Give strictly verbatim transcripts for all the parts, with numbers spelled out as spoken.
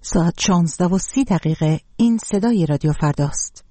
ساعت شانزده و سی دقیقه. این صدای رادیو فرداست.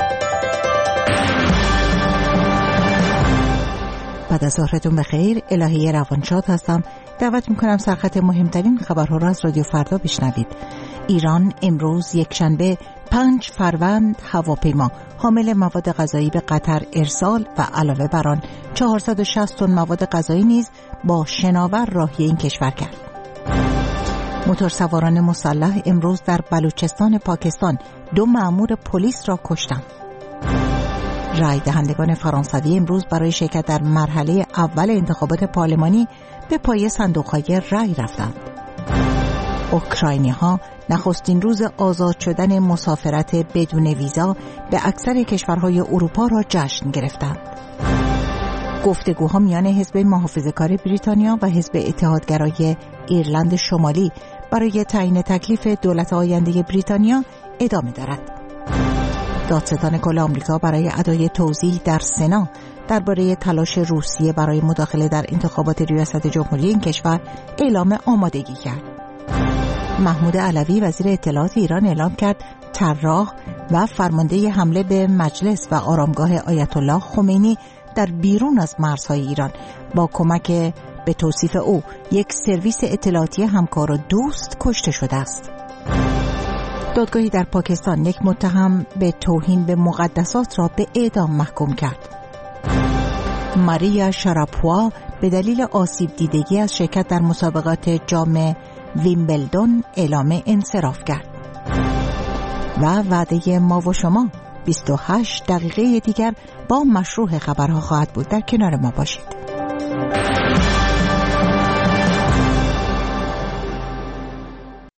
بعد از ظهرتون بخیر. الهی روانشاد هستم. دعوت میکنم سرخط مهمترین خبرها را از رادیو فردا بشنوید. ایران امروز یکشنبه پنج فروند هواپیما حامل مواد غذایی به قطر ارسال و علاوه بر آن چهارصد و شصت تن مواد غذایی نیز با شناور راهی این کشور کرد. موتورسواران مسلح امروز در بلوچستان پاکستان دو مأمور پلیس را کشتند. رای دهندگان فرانسوی امروز برای شرکت در مرحله اول انتخابات پارلمانی به پای صندوق‌های رای رفتند. اوکراینی‌ها نخستین روز آزاد شدن مسافرت بدون ویزا به اکثر کشورهای اروپا را جشن گرفتند. گفتگوها میان حزب محافظه‌کار بریتانیا و حزب اتحادگرای ایرلند شمالی برای تعیین تکلیف دولت آینده بریتانیا ادامه دارد. دادستان کل آمریکا برای ادای توضیح در سنا درباره تلاش روسیه برای مداخله در انتخابات ریاست جمهوری این کشور اعلام آمادگی کرد. محمود علوی وزیر اطلاعات ایران اعلام کرد طراح و فرمانده حمله به مجلس و آرامگاه آیت الله خمینی در بیرون از مرزهای ایران با کمک به توصیف او یک سرویس اطلاعاتی همکار و دوست کشته شده است. دادگاهی در پاکستان یک متهم به توهین به مقدسات را به اعدام محکوم کرد. ماریا شاراپوا به دلیل آسیب دیدگی از شرکت در مسابقات جام ویمبلدون اعلام انصراف کرد. و وعده ما و شما بیست و هشت دقیقه دیگر با مشروع خبرها خواهد بود. در کنار ما باشید.